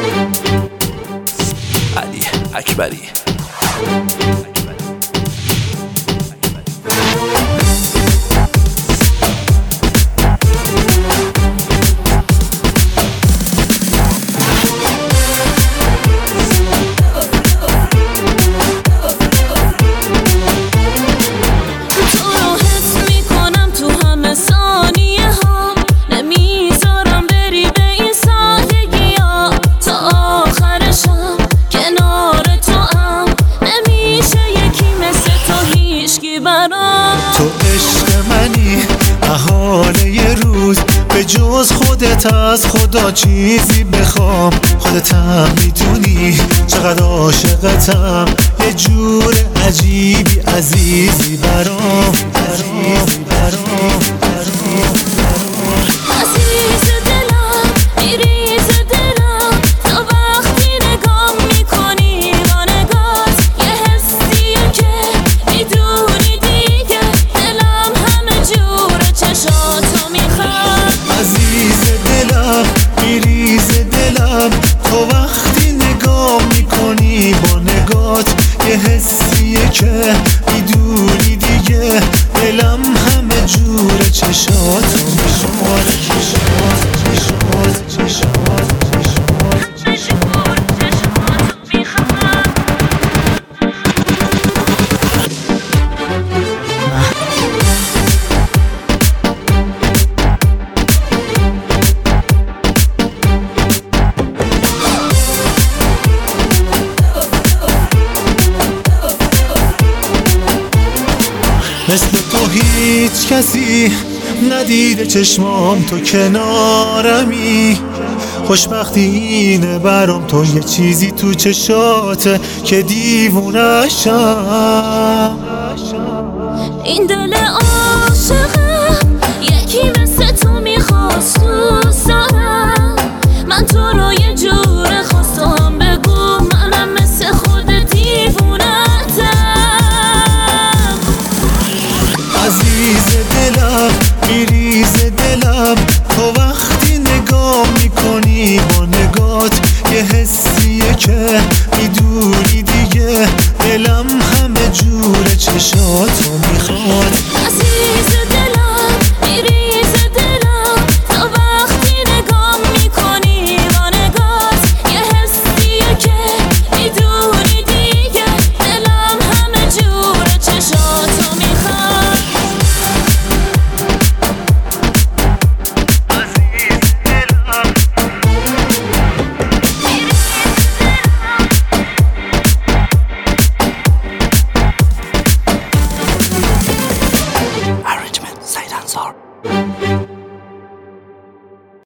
علی اکبری. تو عشق منی احاله یه روز، به جز خودت از خدا چیزی بخوام. خودتم میدونی چقدر عاشقتم، یه جور عجیبی عزیزی برام. عزیز دلم میریز دلم، تا وقتی نگام میکنی با نگات، یه حسیه که میدونی دیگه دلم همه جور چشاتو میخواد. عزیز دلم میریز دلم، تو وقتی نگام میکنی با نگات، یه حسیه که میدونی دیگه دلم همه جور چشاتو میخواد. مثل تو هیچ کسی ندیده چشمام، تو کنارمی. خوشبختی اینه برام، تو یه چیزی تو چشاته که دیوونه‌شم. این دل عاشقه یکی مثل تو میخواست دوست دارم، من تو رو یه جور خواستم بگو منم مثل خود دیوونتم. عزیز دلم میریز دلم، تو وقتی نگاه میکنی با نگات، یه حسیه که میدونی دیگه دلم همه جور چشاتو میخواد. عزیز دلم میریز دلم، تا وقتی نگاه میکنی با نگات، یه حسیه که میدونی دیگه دلم همه جور چشاتو میخواد. Arrangement Said Ansar.